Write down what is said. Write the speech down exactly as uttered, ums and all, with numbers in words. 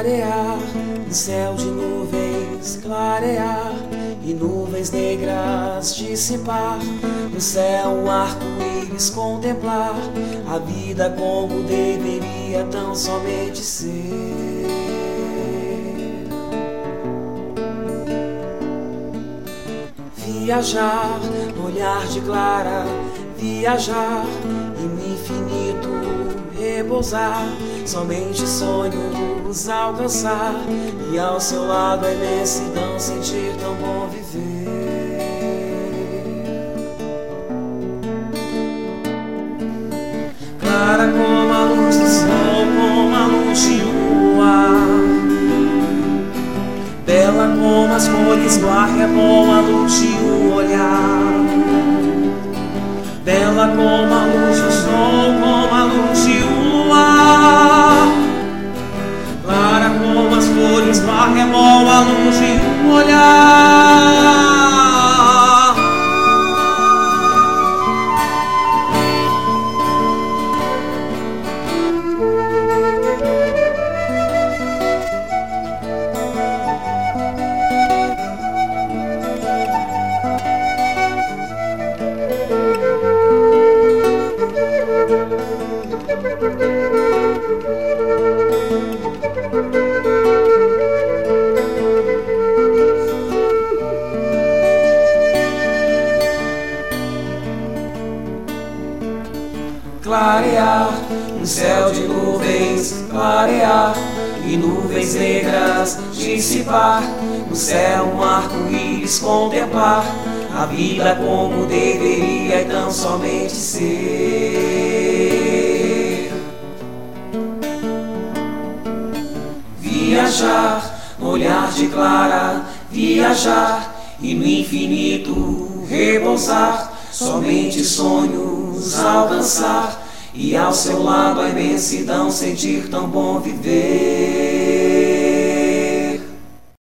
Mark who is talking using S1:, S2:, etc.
S1: Clarear, um céu de nuvens clarear e nuvens negras dissipar. No céu um arco-íris contemplar, a vida como deveria tão somente ser. Viajar, no olhar de Clara, viajar e no infinito repousar, somente sonhos alcançar e ao seu lado a imensidão sentir tão bom viver. Clara como a luz do sol, como a luz de lua, bela como as cores do ar, é bom a luz de um olhar. Bela como a luz do sol, como a luz de um luar. Clara como as cores do ar, é bom a luz de um olhar. Clarear, um céu de nuvens clarear e nuvens negras dissipar. No céu um arco-íris contemplar, a vida como deveria e tão somente ser. Viajar, no olhar de Clara, viajar e no infinito repousar, somente sonhos alcançar e ao seu lado a imensidão sentir tão bom viver.